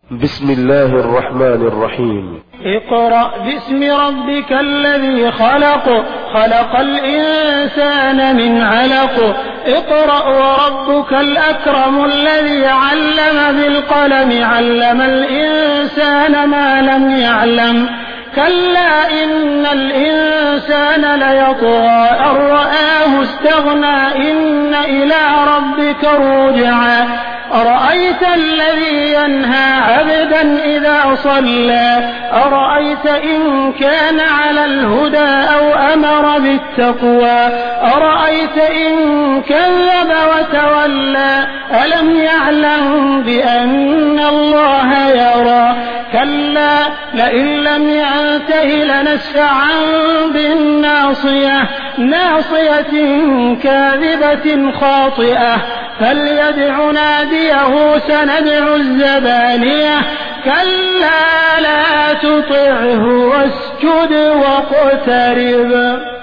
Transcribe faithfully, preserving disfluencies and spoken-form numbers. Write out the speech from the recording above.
بسم الله الرحمن الرحيم. اقرأ باسم ربك الذي خلق خلق الإنسان من علق اقرأ وربك الأكرم الذي علم بالقلم علم الإنسان ما لم يعلم كلا إن الإنسان ليطغى أن رآه استغنى إن إلى ربك رجعا أرأيت الذي ينهى عبدا إذا صلى أرأيت إن كان على الهدى أو أمر بالتقوى أرأيت إن كذب وتولى ألم يعلم بأن الله يرى كلا لئن لم ينته لنسفعا بالناصية ناصية كاذبة خاطئة فليدع ناديه سندع الزبانية كلا لا تطعه واسجد واقترب.